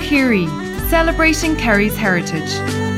Curie, celebrating Kerry's heritage.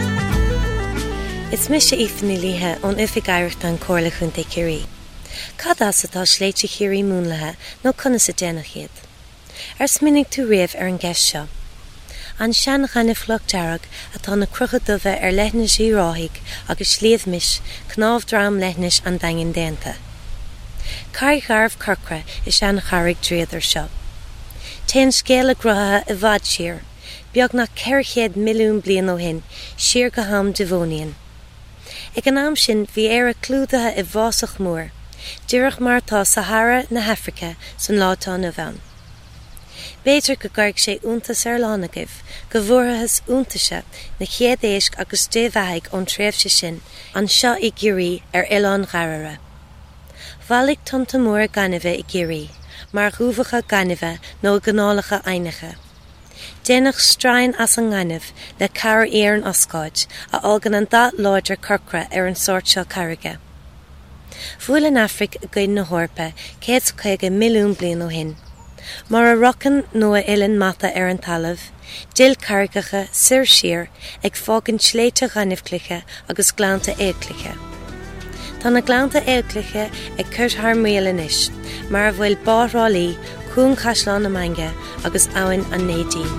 Is mis sé ifni lithe ón ifigairecht an cóirla chunta Curie. Cad as atá sléite Curie múnlathe nó conna sa dénach iad. Sminnig tú riamh an gceist seo. An sean ganna flochtarach atá na crucha dumha leithnis í ráthig agus sléomhmis cnámhdrám leithnis an dangin déanta. Cair garbh curcra is sean charig dréadar seo. Téan scéala grotha I bhad siar, beag nach 400 milliún bliain ó hin, siar go ham Devonian. Ag an am sin bhí a clúdathe I bhásach mór, dúireach mar tá Sahara na Hafrica san látá na bhean. Béidir go gairg sé úntas lánagah, go bhfuarthas úntaise na chéad éisc agus débhaigh ón tréimhse sin an seo I Curie Oileán Gharara. Bhalig tonta mór ganimhe I Curie, mar ghuvacha ganimhe nó gnálacha ainiche. Dénach strain as an ganimh le cara éan oscáid a ágan an dat láidir curcra an sort seo carige. Bhuail in Afric gcuid na hórpa 150 milliún bliain ó hin. Mar a rockan nua Ilan mata an talamh, dil cargacha sir siar ag fágan sléite ganimhcliche agus glánta éagcliche. Tá na glánta éagcliche ag curt haar mélan is, mar a bhfuil bárálí cún chaisleán na manga agus áin an nédín.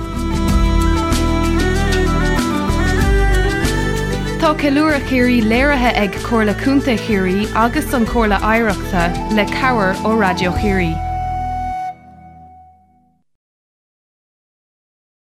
Tá Ceiliúradh Curie léirithe ag cóirla cúnta Curie agus an cóirla oidhreachta le cabhair ó Radio Curie.